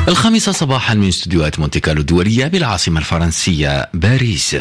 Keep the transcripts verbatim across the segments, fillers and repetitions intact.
الخامسة صباحا من استديوهات مونتي كارلو الدولية بالعاصمة الفرنسية باريس.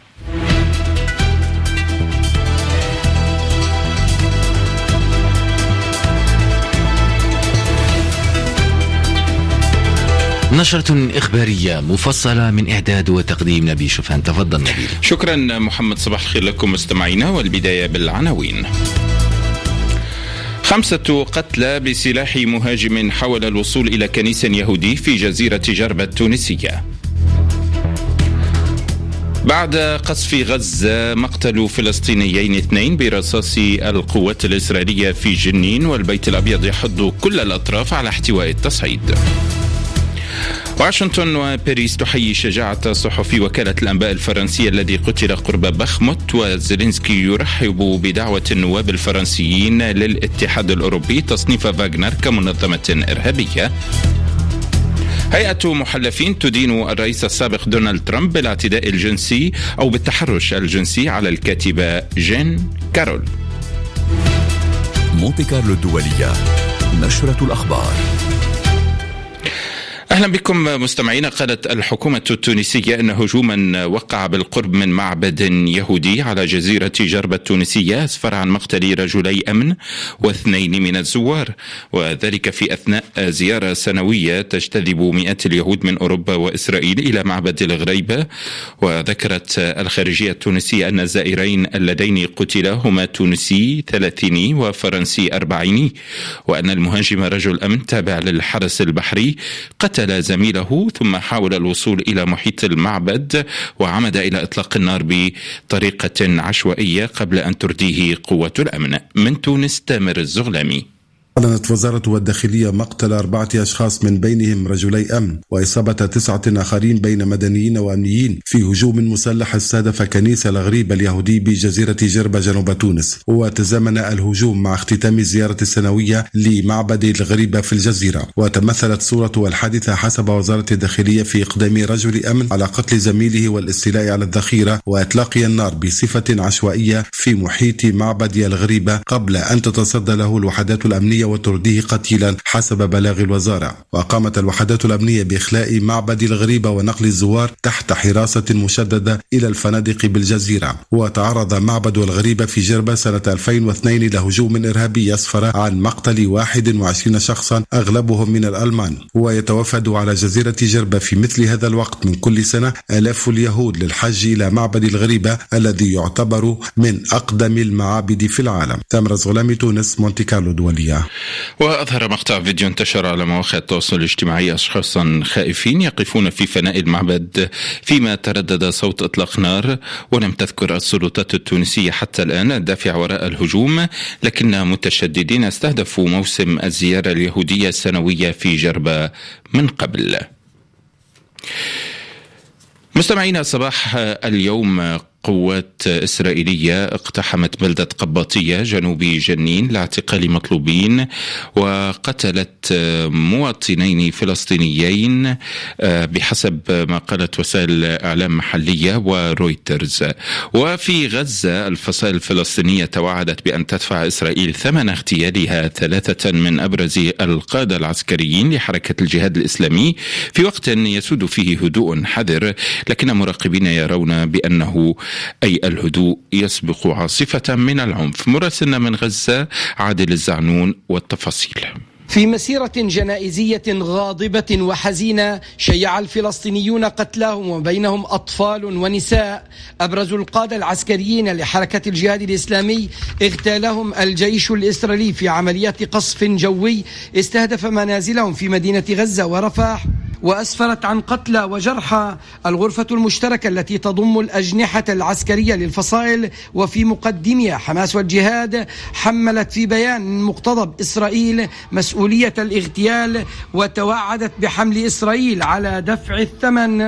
نشرة إخبارية مفصلة من إعداد وتقديم نبيل شوفان. تفضل نبيل. شكرا محمد. صباح الخير لكم مستمعينا، والبداية بالعناوين. خمسة قتلى بسلاح مهاجم حاول الوصول إلى كنيس يهودي في جزيرة جربة التونسية. بعد قصف غزة مقتل فلسطينيين اثنين برصاص القوات الإسرائيلية في جنين، والبيت الأبيض يحض كل الأطراف على احتواء التصعيد. واشنطن وباريس تحيي شجاعة صحفي وكالة الأنباء الفرنسية الذي قتل قرب بخموت، وزيلينسكي يرحب بدعوة النواب الفرنسيين للاتحاد الأوروبي تصنيف فاغنر كمنظمة إرهابية. هيئة محلفين تدين الرئيس السابق دونالد ترامب بالاعتداء الجنسي أو بالتحرش الجنسي على الكاتبة جين كارول. مونتي كارلو الدولية، نشرة الأخبار. أهلا بكم مستمعينا. قالت الحكومة التونسية أن هجوما وقع بالقرب من معبد يهودي على جزيرة جربة التونسية أسفر عن مقتل رجلي أمن واثنين من الزوار، وذلك في أثناء زيارة سنوية تجتذب مئات اليهود من أوروبا وإسرائيل إلى معبد الغريبة. وذكرت الخارجية التونسية أن الزائرين اللذين قتلا هما تونسي ثلاثيني وفرنسي أربعيني، وأن المهاجم رجل أمن تابع للحرس البحري قتل زميله ثم حاول الوصول إلى محيط المعبد وعمد إلى إطلاق النار بطريقة عشوائية قبل أن ترديه قوة الأمن. من تونس تامر الزغلامي. أعلنت وزارة الداخلية مقتل أربعة أشخاص من بينهم رجلي أمن وإصابة تسعة آخرين بين مدنيين وأمنيين في هجوم مسلح استهدف كنيسة الغريب اليهودي بجزيرة جربة جنوب تونس. وتزامن الهجوم مع اختتام الزيارة السنوية لمعبد الغريبة في الجزيرة، وتمثلت صورة الحادثة حسب وزارة الداخلية في إقدام رجل أمن على قتل زميله والاستيلاء على الذخيرة وإطلاق النار بصفة عشوائية في محيط معبد الغريبة قبل أن تتصدى له الوحدات الأمنية وترديه قتيلا حسب بلاغ الوزارة. وقامت الوحدات الأمنية بإخلاء معبد الغريبة ونقل الزوار تحت حراسة مشددة إلى الفنادق بالجزيرة. وتعرض معبد الغريبة في جربة سنة ألفين واثنين لهجوم إرهابي يسفر عن مقتل واحد وعشرين شخصا أغلبهم من الألمان. ويتوافد على جزيرة جربة في مثل هذا الوقت من كل سنة آلاف اليهود للحج إلى معبد الغريبة الذي يعتبر من أقدم المعابد في العالم. تامر الزغلامي، تونس، مونتي كارلو الدولية. وأظهر مقطع فيديو انتشر على مواقع التواصل الاجتماعي أشخاصا خائفين يقفون في فناء المعبد فيما تردد صوت إطلاق نار. ولم تذكر السلطات التونسية حتى الآن الدافع وراء الهجوم، لكن متشددين استهدفوا موسم الزيارة اليهودية السنوية في جربة من قبل. مستمعينا، صباح اليوم قوات إسرائيلية اقتحمت بلدة قباطية جنوب جنين لاعتقال مطلوبين، وقتلت مواطنين فلسطينيين بحسب ما قالت وسائل إعلام محلية ورويترز. وفي غزة الفصائل الفلسطينية توعدت بأن تدفع إسرائيل ثمن اغتيالها ثلاثة من أبرز القادة العسكريين لحركة الجهاد الإسلامي في وقت يسود فيه هدوء حذر، لكن مراقبين يرون بأنه أي الهدوء يسبق عاصفة من العنف. مراسلنا من غزة عادل الزعنون والتفاصيل. في مسيرة جنائزية غاضبة وحزينة شيع الفلسطينيون قتلاهم وبينهم أطفال ونساء. أبرز القادة العسكريين لحركة الجهاد الإسلامي اغتالهم الجيش الإسرائيلي في عمليات قصف جوي استهدف منازلهم في مدينة غزة ورفح، وأسفرت عن قتلى وجرحى. الغرفة المشتركة التي تضم الأجنحة العسكرية للفصائل وفي مقدمها حماس والجهاد حملت في بيان مقتضب إسرائيل مسؤولية الاغتيال، وتوعدت بحمل إسرائيل على دفع الثمن.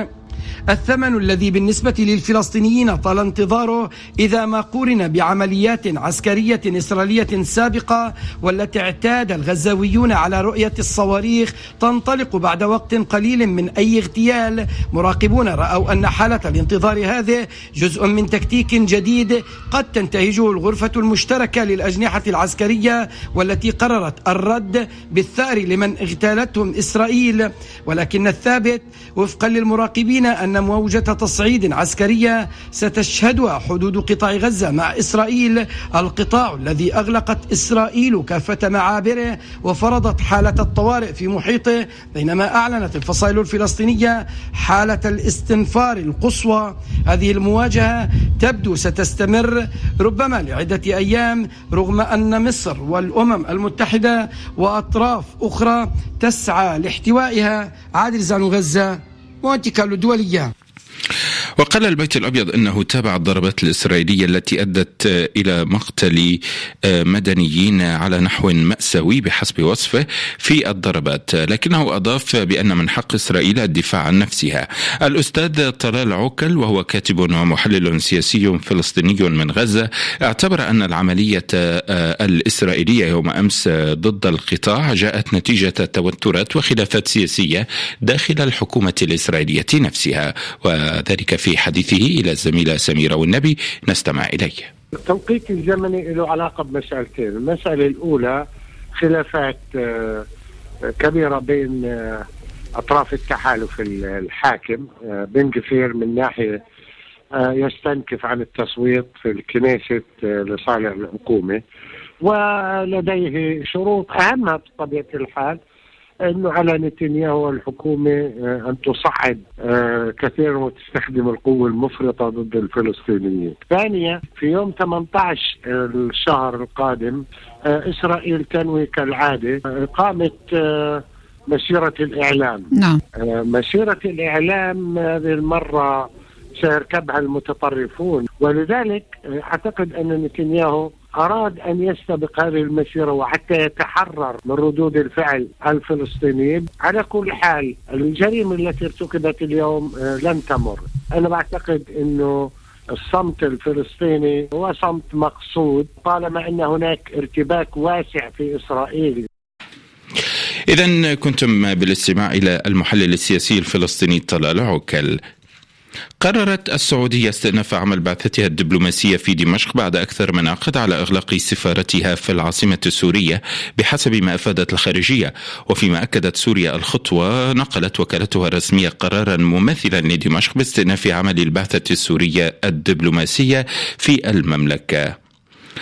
الثمن الذي بالنسبة للفلسطينيين طال انتظاره إذا ما قورن بعمليات عسكرية إسرائيلية سابقة والتي اعتاد الغزاويون على رؤية الصواريخ تنطلق بعد وقت قليل من أي اغتيال. مراقبون رأوا أن حالة الانتظار هذه جزء من تكتيك جديد قد تنتهجه الغرفة المشتركة للأجنحة العسكرية والتي قررت الرد بالثأر لمن اغتالتهم إسرائيل. ولكن الثابت وفقا للمراقبين أن موجة تصعيد عسكرية ستشهدها حدود قطاع غزة مع إسرائيل، القطاع الذي أغلقت إسرائيل كافة معابره وفرضت حالة الطوارئ في محيطه، بينما أعلنت الفصائل الفلسطينية حالة الاستنفار القصوى. هذه المواجهة تبدو ستستمر ربما لعدة أيام، رغم أن مصر والأمم المتحدة وأطراف أخرى تسعى لاحتوائها. عادل زانو، غزة، مونتي كارلو الدولية. وقال البيت الأبيض أنه تابع الضربات الإسرائيلية التي أدت إلى مقتل مدنيين على نحو مأساوي بحسب وصفه في الضربات، لكنه أضاف بأن من حق إسرائيل الدفاع عن نفسها. الأستاذ طلال عوكل وهو كاتب ومحلل سياسي فلسطيني من غزة اعتبر أن العملية الإسرائيلية يوم أمس ضد القطاع جاءت نتيجة توترات وخلافات سياسية داخل الحكومة الإسرائيلية نفسها، وذلك في حديثه إلى الزميلة سميرة والنبي. نستمع إليه. التوقيت الزمني له علاقة بمسألتين. المسألة الأولى خلافات كبيرة بين أطراف التحالف الحاكم. بن غفير من ناحية يستنكف عن التصويت في الكنيسة لصالح الحكومة، ولديه شروط أهمها بطبيعة الحال أنه على نتنياهو والحكومة أن تصعد كثيرا وتستخدم القوة المفرطة ضد الفلسطينيين. ثانيا، في يوم ثمانية عشر الشهر القادم إسرائيل تنوي كالعادة إقامة مسيرة الإعلام. نعم. مسيرة الإعلام هذه المرة سيركبها المتطرفون، ولذلك أعتقد أن نتنياهو أراد أن يستبق هذه المسيرة وحتى يتحرر من ردود الفعل الفلسطينيين. على كل حال الجريمة التي ارتكبت اليوم لن تمر. أنا بعتقد أنه الصمت الفلسطيني هو صمت مقصود طالما أن هناك ارتباك واسع في إسرائيل. إذن كنتم بالاستماع إلى المحلل السياسي الفلسطيني طلال عوكل. قررت السعودية استئناف عمل بعثتها الدبلوماسية في دمشق بعد أكثر من عقد على إغلاق سفارتها في العاصمة السورية بحسب ما أفادت الخارجية. وفيما أكدت سوريا الخطوة، نقلت وكالتها الرسمية قرارا مماثلا لدمشق باستئناف عمل البعثة السورية الدبلوماسية في المملكة.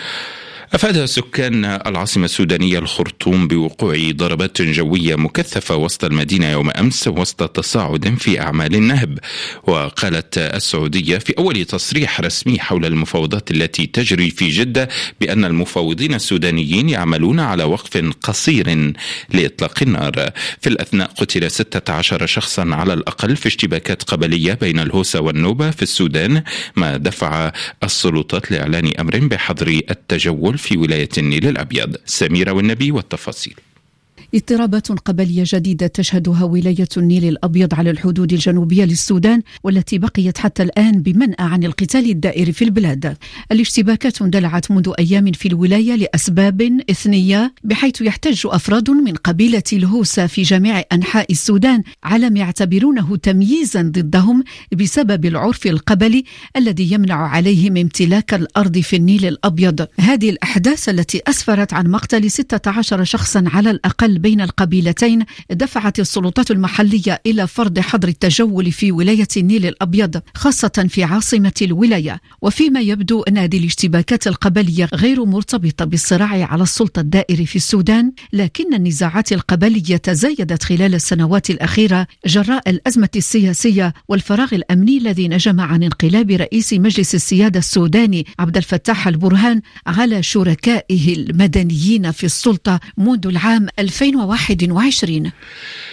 أفاد سكان العاصمة السودانية الخرطوم بوقوع ضربات جوية مكثفة وسط المدينة يوم أمس وسط تصاعد في أعمال النهب. وقالت السعودية في أول تصريح رسمي حول المفاوضات التي تجري في جدة بأن المفاوضين السودانيين يعملون على وقف قصير لإطلاق النار. في الأثناء قتل ستة عشر شخصا على الأقل في اشتباكات قبلية بين الهوسة والنوبة في السودان، ما دفع السلطات لإعلان أمر بحظر التجول في ولاية النيل الأبيض. سميرة والنبي والتفاصيل. اضطرابات قبلية جديدة تشهدها ولاية النيل الأبيض على الحدود الجنوبية للسودان، والتي بقيت حتى الآن بمنأى عن القتال الدائر في البلاد. الاشتباكات اندلعت منذ أيام في الولاية لأسباب إثنية، بحيث يحتج أفراد من قبيلة الهوسة في جميع أنحاء السودان على ما يعتبرونه تمييزا ضدهم بسبب العرف القبلي الذي يمنع عليهم امتلاك الأرض في النيل الأبيض. هذه الأحداث التي أسفرت عن مقتل ستة عشر شخصا على الأقل بين القبيلتين دفعت السلطات المحلية إلى فرض حظر التجول في ولاية النيل الأبيض، خاصة في عاصمة الولاية. وفيما يبدو أن هذه الاشتباكات القبلية غير مرتبطة بالصراع على السلطة الدائري في السودان، لكن النزاعات القبلية تزايدت خلال السنوات الأخيرة جراء الأزمة السياسية والفراغ الأمني الذي نجم عن انقلاب رئيس مجلس السيادة السوداني عبد الفتاح البرهان على شركائه المدنيين في السلطة منذ العام ألفين وواحد وعشرين.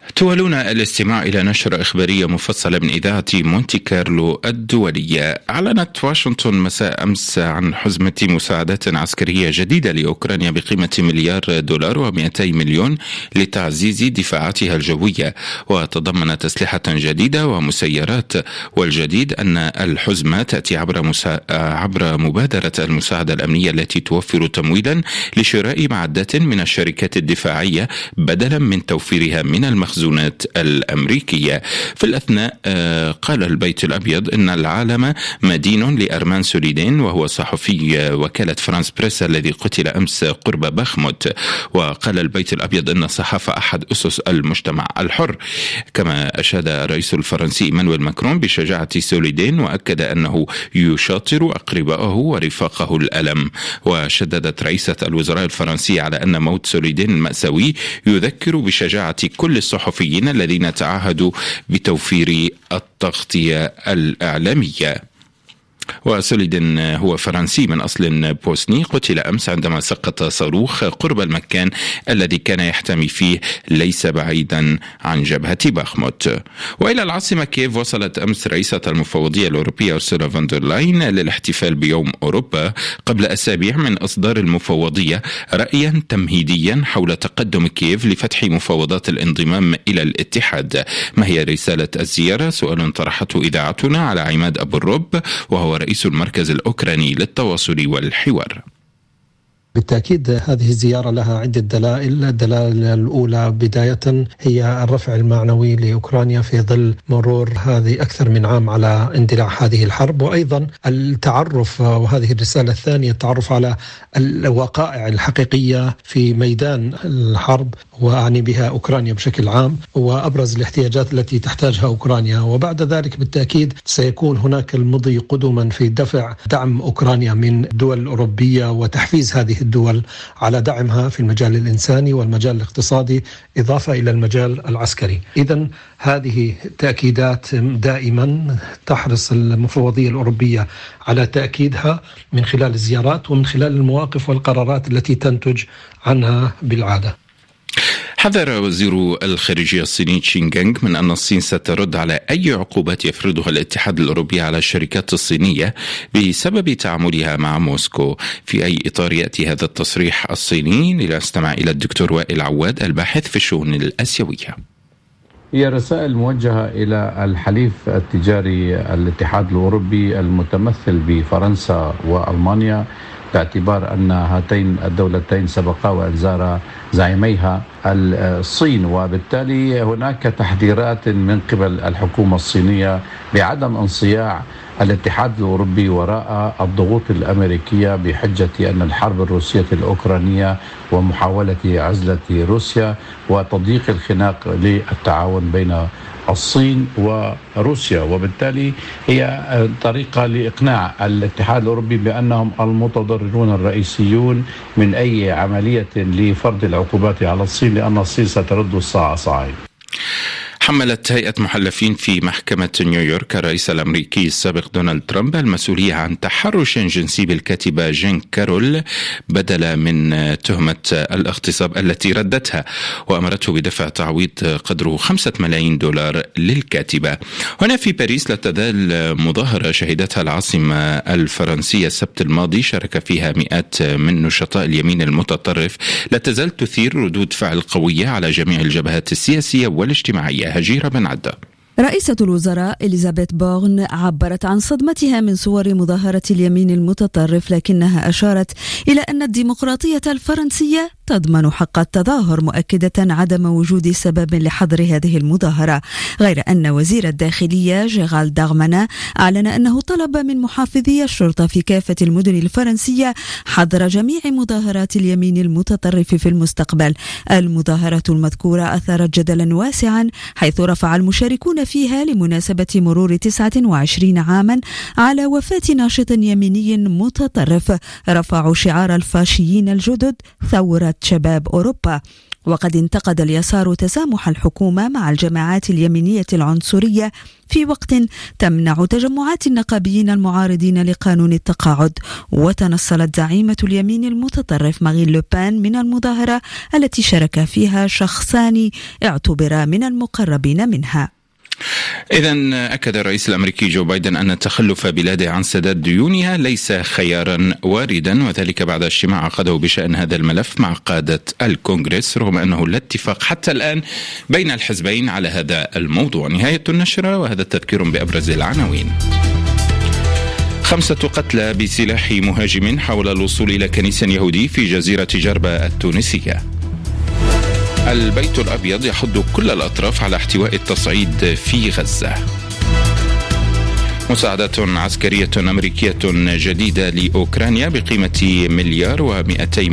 تولون الاستماع إلى نشرة إخبارية مفصلة من إذاعة مونتي كارلو الدولية. أعلنت واشنطن مساء أمس عن حزمة مساعدات عسكرية جديدة لأوكرانيا بقيمة مليار دولار ومئتي مليون لتعزيز دفاعاتها الجوية، وتضمنت أسلحة جديدة ومسيرات. والجديد أن الحزمة تأتي عبر, مسا... عبر مبادرة المساعدة الأمنية التي توفر تمويلا لشراء معدات من الشركات الدفاعية بدلا من توفيرها من المخزون الأمريكية. في الأثناء قال البيت الأبيض إن العالم مدين لأرمان سوليدين، وهو صحفي وكالة فرانس بريس الذي قتل أمس قرب بخموت. وقال البيت الأبيض إن الصحافة أحد أسس المجتمع الحر. كما أشاد الرئيس الفرنسي إيمانويل ماكرون بشجاعة سوليدين، وأكد أنه يشاطر أقربائه ورفاقه الألم. وشددت رئيسة الوزراء الفرنسية على أن موت سوليدين المأساوي يذكر بشجاعة كل الصحفيين الذين تعهدوا بتوفير التغطية الإعلامية. وسوليدين هو فرنسي من أصل بوسني، قتل أمس عندما سقط صاروخ قرب المكان الذي كان يحتمي فيه ليس بعيدا عن جبهة باخموت. وإلى العاصمة كييف وصلت أمس رئيسة المفوضية الأوروبية أرسولا فون دير لاين للاحتفال بيوم أوروبا، قبل أسابيع من إصدار المفوضية رأيا تمهيديا حول تقدم كييف لفتح مفاوضات الانضمام إلى الاتحاد. ما هي رسالة الزيارة؟ سؤال طرحته إذاعتنا على عماد أبو الرب، وهو رئيس المركز الأوكراني للتواصل والحوار. بالتأكيد هذه الزيارة لها عدة دلائل. الدلالة الأولى بداية هي الرفع المعنوي لأوكرانيا في ظل مرور هذه أكثر من عام على اندلاع هذه الحرب، وأيضا التعرف، وهذه الرسالة الثانية، التعرف على الوقائع الحقيقية في ميدان الحرب، وأعني بها أوكرانيا بشكل عام، وأبرز الاحتياجات التي تحتاجها أوكرانيا. وبعد ذلك بالتأكيد سيكون هناك المضي قدما في دفع دعم أوكرانيا من الدول الأوروبية، وتحفيز هذه الدول على دعمها في المجال الإنساني والمجال الاقتصادي، إضافة إلى المجال العسكري. إذن هذه تأكيدات دائما تحرص المفوضية الأوروبية على تأكيدها من خلال الزيارات ومن خلال المواقف والقرارات التي تنتج عنها بالعادة. حذر وزير الخارجية الصيني تشين جانغ من أن الصين سترد على أي عقوبات يفرضها الاتحاد الأوروبي على الشركات الصينية بسبب تعاملها مع موسكو. في أي إطار يأتي هذا التصريح الصيني؟ لنستمع إلى الدكتور وائل عواد الباحث في الشؤون الآسيوية. هي رسائل موجهة إلى الحليف التجاري الاتحاد الأوروبي المتمثل بفرنسا وألمانيا، باعتبار أن هاتين الدولتين سبقا وإنذار زعيميها الصين، وبالتالي هناك تحذيرات من قبل الحكومة الصينية بعدم انصياع الاتحاد الأوروبي وراء الضغوط الأمريكية بحجة أن الحرب الروسية الأوكرانية ومحاولة عزلة روسيا وتضييق الخناق للتعاون بين الصين وروسيا، وبالتالي هي طريقة لإقناع الاتحاد الأوروبي بأنهم المتضررون الرئيسيون من أي عملية لفرض العقوبات على الصين، لأن الصين سترد الصاع صاعين. حملت هيئة محلفين في محكمة نيويورك الرئيس الأمريكي السابق دونالد ترامب المسؤولية عن تحرش جنسي بالكاتبة جين كارول بدلا من تهمة الاغتصاب التي ردتها، وأمرته بدفع تعويض قدره خمسة ملايين دولار للكاتبة. هنا في باريس لا تزال مظاهرة شهدتها العاصمة الفرنسية السبت الماضي شارك فيها مئات من نشطاء اليمين المتطرف، لا تزال تثير ردود فعل قوية على جميع الجبهات السياسية والاجتماعية. هجيرة بن عدة. رئيسة الوزراء إليزابيث بورن عبرت عن صدمتها من صور مظاهرة اليمين المتطرف، لكنها أشارت إلى أن الديمقراطية الفرنسية تضمن حق التظاهر، مؤكدة عدم وجود سبب لحظر هذه المظاهرة. غير أن وزير الداخلية جيرالد دارمانان أعلن أنه طلب من محافظي الشرطة في كافة المدن الفرنسية حظر جميع مظاهرات اليمين المتطرف في المستقبل. المظاهرة المذكورة أثارت جدلا واسعا، حيث رفع المشاركون فيها لمناسبة مرور تسعة وعشرين عاما على وفاة ناشط يميني متطرف رفعوا شعار الفاشيين الجدد ثورة شباب أوروبا. وقد انتقد اليسار تسامح الحكومة مع الجماعات اليمينية العنصرية في وقت تمنع تجمعات النقابيين المعارضين لقانون التقاعد. وتنصلت زعيمة اليمين المتطرف مارين لوبان من المظاهرة التي شارك فيها شخصان اعتبرا من المقربين منها. إذن أكد الرئيس الأمريكي جو بايدن أن تخلف بلاده عن سداد ديونها ليس خيارا واردا، وذلك بعد اجتماع عقده بشأن هذا الملف مع قادة الكونغرس، رغم أنه لا اتفاق حتى الآن بين الحزبين على هذا الموضوع. نهاية النشرة، وهذا تذكير بأبرز العناوين. خمسة قتلى بسلاح مهاجم حاول الوصول إلى كنيس يهودي في جزيرة جربة التونسية. البيت الأبيض يحض كل الأطراف على احتواء التصعيد في غزة. مساعدات عسكرية أمريكية جديدة لأوكرانيا بقيمة مليار ومئتي